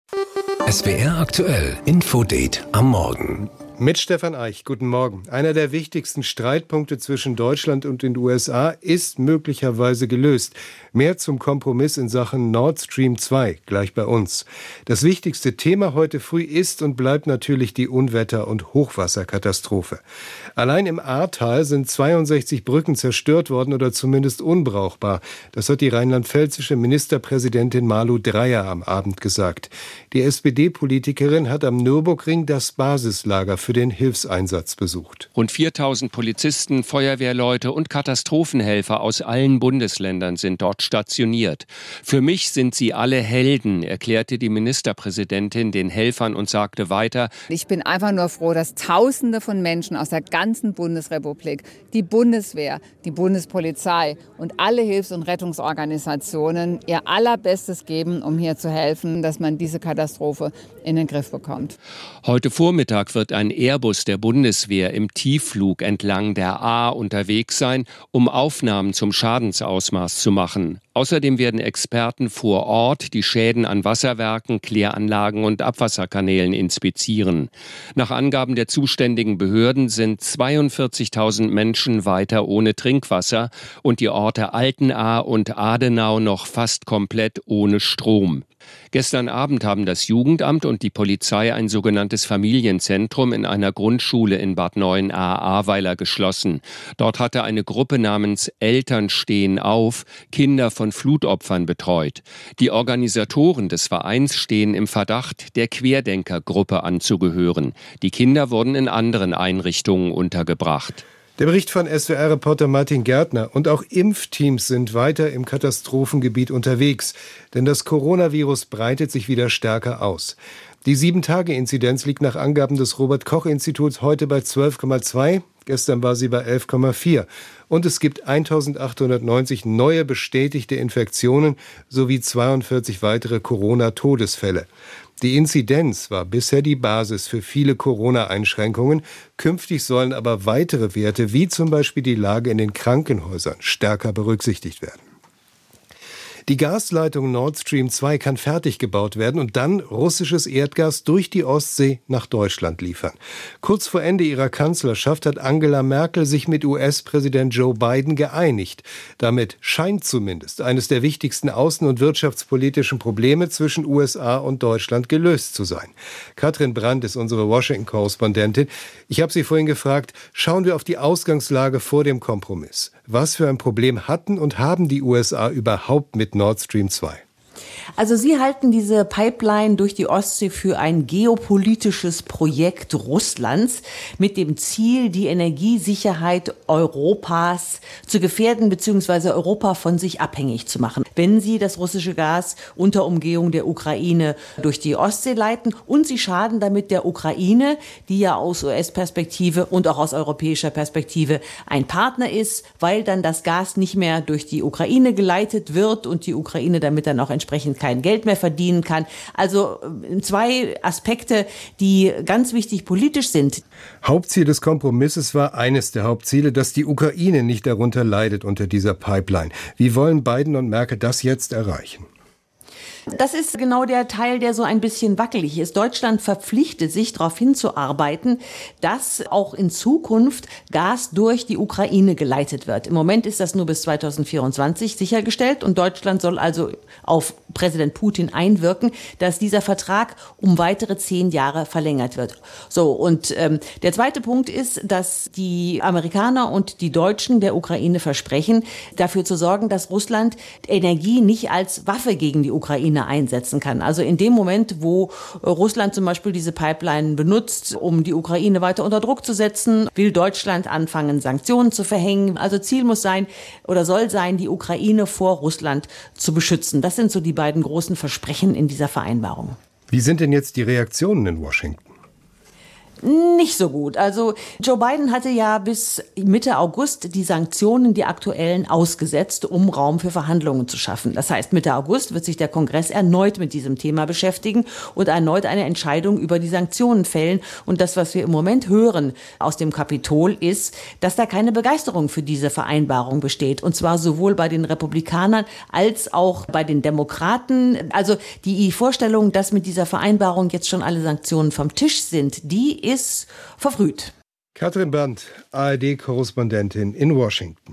SWR aktuell, Infodate am Morgen. Mit Stefan Eich, guten Morgen. Einer der wichtigsten Streitpunkte zwischen Deutschland und den USA ist möglicherweise gelöst. Mehr zum Kompromiss in Sachen Nord Stream 2, gleich bei uns. Das wichtigste Thema heute früh ist und bleibt natürlich die Unwetter- und Hochwasserkatastrophe. Allein im Ahrtal sind 62 Brücken zerstört worden oder zumindest unbrauchbar. Das hat die rheinland-pfälzische Ministerpräsidentin Malu Dreyer am Abend gesagt. Die SPD-Politikerin hat am Nürburgring das Basislager für den Hilfseinsatz besucht. Rund 4000 Polizisten, Feuerwehrleute und Katastrophenhelfer aus allen Bundesländern sind dort stationiert. Für mich sind sie alle Helden, erklärte die Ministerpräsidentin den Helfern und sagte weiter: Ich bin einfach nur froh, dass Tausende von Menschen aus der ganzen Bundesrepublik, die Bundeswehr, die Bundespolizei und alle Hilfs- und Rettungsorganisationen ihr Allerbestes geben, um hier zu helfen, dass man diese Katastrophe in den Griff bekommt. Heute Vormittag wird ein Airbus der Bundeswehr im Tiefflug entlang der Ahr unterwegs sein, um Aufnahmen zum Schadensausmaß zu machen. Außerdem werden Experten vor Ort die Schäden an Wasserwerken, Kläranlagen und Abwasserkanälen inspizieren. Nach Angaben der zuständigen Behörden sind 42.000 Menschen weiter ohne Trinkwasser und die Orte Altenahr und Adenau noch fast komplett ohne Strom. Gestern Abend haben das Jugendamt und die Polizei ein sogenanntes Familienzentrum in einer Grundschule in Bad Neuenahr-Ahrweiler geschlossen. Dort hatte eine Gruppe namens Eltern stehen auf Kinder von Flutopfern betreut. Die Organisatoren des Vereins stehen im Verdacht, der Querdenkergruppe anzugehören. Die Kinder wurden in anderen Einrichtungen untergebracht. Der Bericht von SWR-Reporter Martin Gärtner. Und auch Impfteams sind weiter im Katastrophengebiet unterwegs. Denn das Coronavirus breitet sich wieder stärker aus. Die 7-Tage-Inzidenz liegt nach Angaben des Robert-Koch-Instituts heute bei 12,2. Gestern war sie bei 11,4. Und es gibt 1.890 neue bestätigte Infektionen sowie 42 weitere Corona-Todesfälle. Die Inzidenz war bisher die Basis für viele Corona-Einschränkungen. Künftig sollen aber weitere Werte, wie zum Beispiel die Lage in den Krankenhäusern, stärker berücksichtigt werden. Die Gasleitung Nord Stream 2 kann fertig gebaut werden und dann russisches Erdgas durch die Ostsee nach Deutschland liefern. Kurz vor Ende ihrer Kanzlerschaft hat Angela Merkel sich mit US-Präsident Joe Biden geeinigt. Damit scheint zumindest eines der wichtigsten außen- und wirtschaftspolitischen Probleme zwischen USA und Deutschland gelöst zu sein. Katrin Brandt ist unsere Washington-Korrespondentin. Ich habe sie vorhin gefragt, schauen wir auf die Ausgangslage vor dem Kompromiss. Was für ein Problem hatten und haben die USA überhaupt mit Nord Stream 2? Also Sie halten diese Pipeline durch die Ostsee für ein geopolitisches Projekt Russlands mit dem Ziel, die Energiesicherheit Europas zu gefährden bzw. Europa von sich abhängig zu machen. Wenn Sie das russische Gas unter Umgehung der Ukraine durch die Ostsee leiten und Sie schaden damit der Ukraine, die ja aus US-Perspektive und auch aus europäischer Perspektive ein Partner ist, weil dann das Gas nicht mehr durch die Ukraine geleitet wird und die Ukraine damit dann auch entsprechend kein Geld mehr verdienen kann. Also 2 Aspekte, die ganz wichtig politisch sind. Hauptziel des Kompromisses war eines der Hauptziele, dass die Ukraine nicht darunter leidet unter dieser Pipeline. Wie wollen Biden und Merkel das jetzt erreichen? Das ist genau der Teil, der so ein bisschen wackelig ist. Deutschland verpflichtet sich, darauf hinzuarbeiten, dass auch in Zukunft Gas durch die Ukraine geleitet wird. Im Moment ist das nur bis 2024 sichergestellt und Deutschland soll also auf Präsident Putin einwirken, dass dieser Vertrag um weitere 10 Jahre verlängert wird. So, und der zweite Punkt ist, dass die Amerikaner und die Deutschen der Ukraine versprechen, dafür zu sorgen, dass Russland Energie nicht als Waffe gegen die Ukraine einsetzen kann. Also in dem Moment, wo Russland zum Beispiel diese Pipeline benutzt, um die Ukraine weiter unter Druck zu setzen, will Deutschland anfangen, Sanktionen zu verhängen. Also Ziel muss sein oder soll sein, die Ukraine vor Russland zu beschützen. Das sind so die beiden großen Versprechen in dieser Vereinbarung. Wie sind denn jetzt die Reaktionen in Washington? Nicht so gut. Also Joe Biden hatte ja bis Mitte August die Sanktionen, die aktuellen, ausgesetzt, um Raum für Verhandlungen zu schaffen. Das heißt, Mitte August wird sich der Kongress erneut mit diesem Thema beschäftigen und erneut eine Entscheidung über die Sanktionen fällen. Und das, was wir im Moment hören aus dem Kapitol, ist, dass da keine Begeisterung für diese Vereinbarung besteht. Und zwar sowohl bei den Republikanern als auch bei den Demokraten. Also die Vorstellung, dass mit dieser Vereinbarung jetzt schon alle Sanktionen vom Tisch sind, die ist verfrüht. Katrin Brandt, ARD-Korrespondentin in Washington.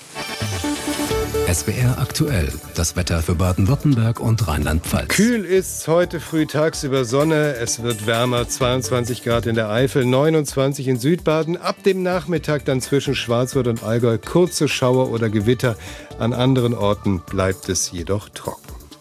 SWR aktuell. Das Wetter für Baden-Württemberg und Rheinland-Pfalz. Kühl ist's heute früh, tagsüber Sonne. Es wird wärmer, 22 Grad in der Eifel, 29 in Südbaden. Ab dem Nachmittag dann zwischen Schwarzwald und Allgäu kurze Schauer oder Gewitter. An anderen Orten bleibt es jedoch trocken.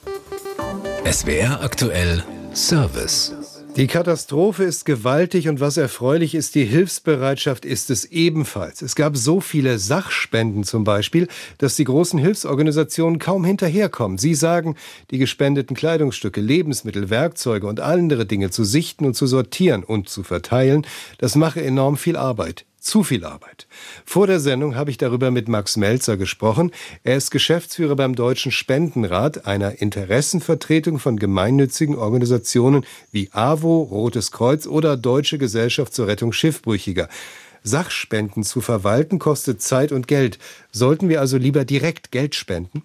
SWR aktuell Service. Die Katastrophe ist gewaltig und was erfreulich ist, die Hilfsbereitschaft ist es ebenfalls. Es gab so viele Sachspenden zum Beispiel, dass die großen Hilfsorganisationen kaum hinterherkommen. Sie sagen, die gespendeten Kleidungsstücke, Lebensmittel, Werkzeuge und andere Dinge zu sichten und zu sortieren und zu verteilen, das mache enorm viel Arbeit. Zu viel Arbeit. Vor der Sendung habe ich darüber mit Max Melzer gesprochen. Er ist Geschäftsführer beim Deutschen Spendenrat, einer Interessenvertretung von gemeinnützigen Organisationen wie AWO, Rotes Kreuz oder Deutsche Gesellschaft zur Rettung Schiffbrüchiger. Sachspenden zu verwalten kostet Zeit und Geld. Sollten wir also lieber direkt Geld spenden?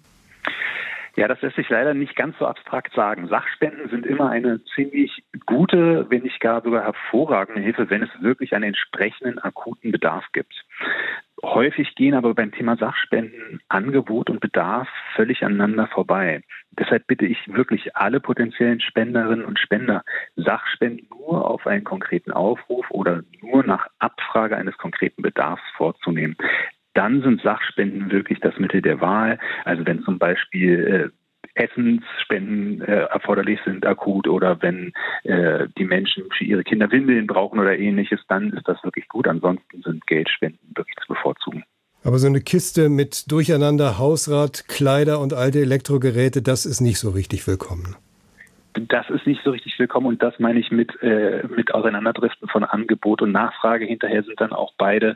Ja, das lässt sich leider nicht ganz so abstrakt sagen. Sachspenden sind immer eine ziemlich gute, wenn nicht gar sogar hervorragende Hilfe, wenn es wirklich einen entsprechenden akuten Bedarf gibt. Häufig gehen aber beim Thema Sachspenden Angebot und Bedarf völlig aneinander vorbei. Deshalb bitte ich wirklich alle potenziellen Spenderinnen und Spender, Sachspenden nur auf einen konkreten Aufruf oder nur nach Abfrage eines konkreten Bedarfs vorzunehmen. Dann sind Sachspenden wirklich das Mittel der Wahl. Also wenn zum Beispiel Essensspenden erforderlich sind akut oder wenn die Menschen für ihre Kinder Windeln brauchen oder ähnliches, dann ist das wirklich gut. Ansonsten sind Geldspenden wirklich zu bevorzugen. Aber so eine Kiste mit Durcheinander, Hausrat, Kleider und alte Elektrogeräte, das ist nicht so richtig willkommen. Das ist nicht so richtig willkommen und das meine ich mit Auseinanderdriften von Angebot und Nachfrage. Hinterher sind dann auch beide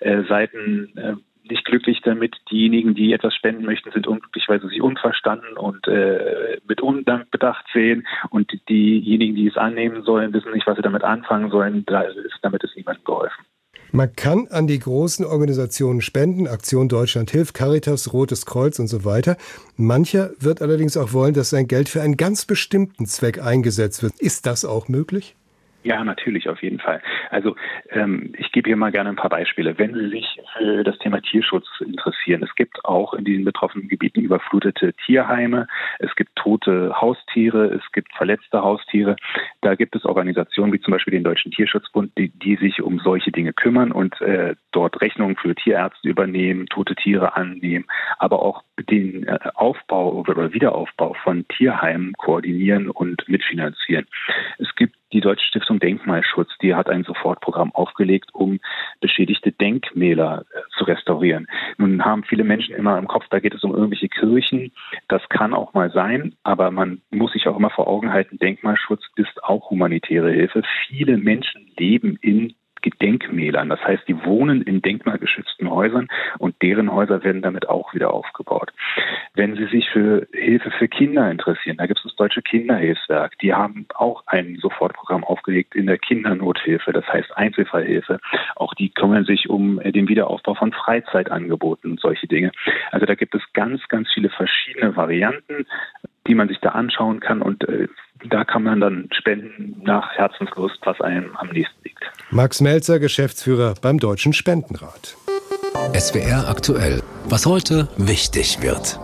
Seiten nicht glücklich damit. Diejenigen, die etwas spenden möchten, sind unglücklich, weil sie sich unverstanden und mit Undank bedacht sehen. Und diejenigen, die es annehmen sollen, wissen nicht, was sie damit anfangen sollen. Damit ist niemandem geholfen. Man kann an die großen Organisationen spenden, Aktion Deutschland hilft, Caritas, Rotes Kreuz und so weiter. Mancher wird allerdings auch wollen, dass sein Geld für einen ganz bestimmten Zweck eingesetzt wird. Ist das auch möglich? Ja, natürlich, auf jeden Fall. Also ich gebe hier mal gerne ein paar Beispiele. Wenn Sie sich für das Thema Tierschutz interessieren, es gibt auch in diesen betroffenen Gebieten überflutete Tierheime, es gibt tote Haustiere, es gibt verletzte Haustiere. Da gibt es Organisationen wie zum Beispiel den Deutschen Tierschutzbund, die sich um solche Dinge kümmern und dort Rechnungen für Tierärzte übernehmen, tote Tiere annehmen, aber auch den Aufbau oder Wiederaufbau von Tierheimen koordinieren und mitfinanzieren. Es gibt die Deutsche Stiftung Denkmalschutz, die hat ein Sofortprogramm aufgelegt, um beschädigte Denkmäler zu restaurieren. Nun haben viele Menschen immer im Kopf, da geht es um irgendwelche Kirchen. Das kann auch mal sein, aber man muss sich auch immer vor Augen halten, Denkmalschutz ist auch humanitäre Hilfe. Viele Menschen leben in Denkmälern. Das heißt, die wohnen in denkmalgeschützten Häusern und deren Häuser werden damit auch wieder aufgebaut. Wenn Sie sich für Hilfe für Kinder interessieren, da gibt es das Deutsche Kinderhilfswerk. Die haben auch ein Sofortprogramm aufgelegt in der Kindernothilfe, das heißt Einzelfallhilfe. Auch die kümmern sich um den Wiederaufbau von Freizeitangeboten und solche Dinge. Also da gibt es ganz, ganz viele verschiedene Varianten, die man sich da anschauen kann und da kann man dann spenden nach Herzenslust, was einem am nächsten liegt. Max Melzer, Geschäftsführer beim Deutschen Spendenrat. SWR aktuell. Was heute wichtig wird.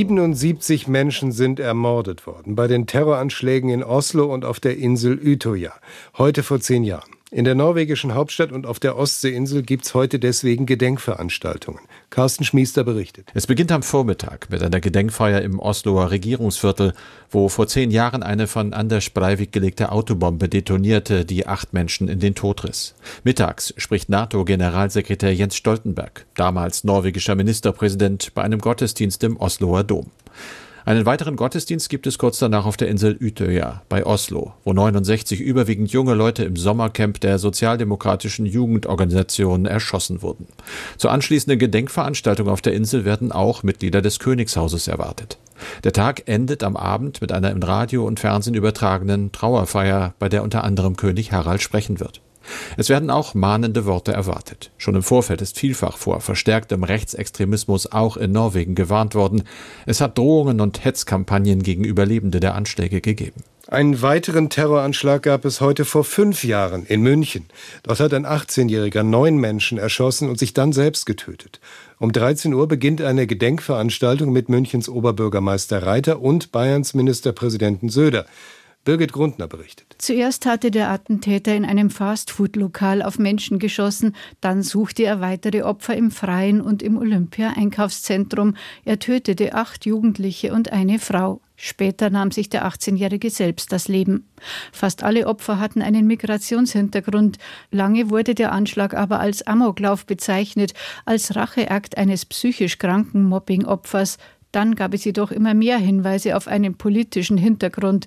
77 Menschen sind ermordet worden bei den Terroranschlägen in Oslo und auf der Insel Utøya. Heute vor 10 Jahren. In der norwegischen Hauptstadt und auf der Ostseeinsel gibt's heute deswegen Gedenkveranstaltungen. Carsten Schmiester berichtet. Es beginnt am Vormittag mit einer Gedenkfeier im Osloer Regierungsviertel, wo vor 10 Jahren eine von Anders Breivik gelegte Autobombe detonierte, die 8 Menschen in den Tod riss. Mittags spricht NATO-Generalsekretär Jens Stoltenberg, damals norwegischer Ministerpräsident, bei einem Gottesdienst im Osloer Dom. Einen weiteren Gottesdienst gibt es kurz danach auf der Insel Utøya bei Oslo, wo 69 überwiegend junge Leute im Sommercamp der sozialdemokratischen Jugendorganisation erschossen wurden. Zur anschließenden Gedenkveranstaltung auf der Insel werden auch Mitglieder des Königshauses erwartet. Der Tag endet am Abend mit einer im Radio und Fernsehen übertragenen Trauerfeier, bei der unter anderem König Harald sprechen wird. Es werden auch mahnende Worte erwartet. Schon im Vorfeld ist vielfach vor verstärktem Rechtsextremismus auch in Norwegen gewarnt worden. Es hat Drohungen und Hetzkampagnen gegen Überlebende der Anschläge gegeben. Einen weiteren Terroranschlag gab es heute vor 5 Jahren in München. Dort hat ein 18-Jähriger 9 Menschen erschossen und sich dann selbst getötet. Um 13 Uhr beginnt eine Gedenkveranstaltung mit Münchens Oberbürgermeister Reiter und Bayerns Ministerpräsidenten Söder. Birgit Grundner berichtet. Zuerst hatte der Attentäter in einem Fastfood-Lokal auf Menschen geschossen, dann suchte er weitere Opfer im Freien und im Olympia-Einkaufszentrum. Er tötete 8 Jugendliche und eine Frau. Später nahm sich der 18-Jährige selbst das Leben. Fast alle Opfer hatten einen Migrationshintergrund. Lange wurde der Anschlag aber als Amoklauf bezeichnet, als Racheakt eines psychisch kranken Mobbing-Opfers. Dann gab es jedoch immer mehr Hinweise auf einen politischen Hintergrund.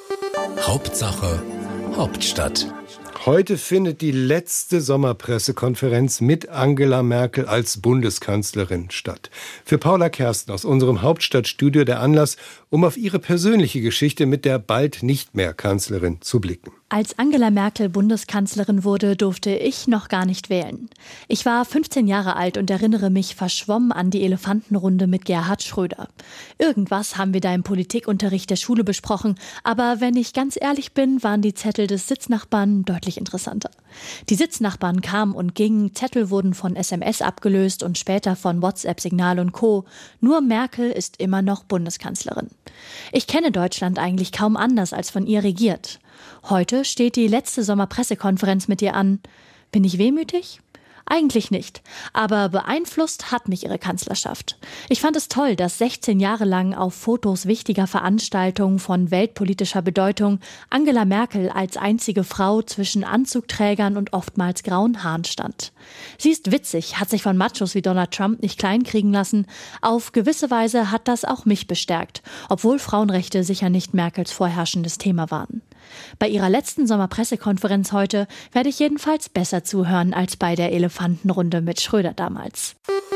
Hauptsache Hauptstadt. Heute findet die letzte Sommerpressekonferenz mit Angela Merkel als Bundeskanzlerin statt. Für Paula Kersten aus unserem Hauptstadtstudio der Anlass, um auf ihre persönliche Geschichte mit der bald nicht mehr Kanzlerin zu blicken. Als Angela Merkel Bundeskanzlerin wurde, durfte ich noch gar nicht wählen. Ich war 15 Jahre alt und erinnere mich verschwommen an die Elefantenrunde mit Gerhard Schröder. Irgendwas haben wir da im Politikunterricht der Schule besprochen, aber wenn ich ganz ehrlich bin, waren die Zettel des Sitznachbarn deutlich interessanter. Die Sitznachbarn kamen und gingen, Zettel wurden von SMS abgelöst und später von WhatsApp-Signal und Co. Nur Merkel ist immer noch Bundeskanzlerin. Ich kenne Deutschland eigentlich kaum anders als von ihr regiert. Heute steht die letzte Sommerpressekonferenz mit ihr an. Bin ich wehmütig? Eigentlich nicht. Aber beeinflusst hat mich ihre Kanzlerschaft. Ich fand es toll, dass 16 Jahre lang auf Fotos wichtiger Veranstaltungen von weltpolitischer Bedeutung Angela Merkel als einzige Frau zwischen Anzugträgern und oftmals grauen Haaren stand. Sie ist witzig, hat sich von Machos wie Donald Trump nicht kleinkriegen lassen. Auf gewisse Weise hat das auch mich bestärkt, obwohl Frauenrechte sicher nicht Merkels vorherrschendes Thema waren. Bei ihrer letzten Sommerpressekonferenz heute werde ich jedenfalls besser zuhören als bei der Elefantenrunde mit Schröder damals.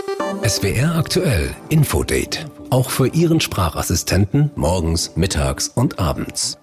SWR aktuell Infodate. Auch für Ihren Sprachassistenten morgens, mittags und abends.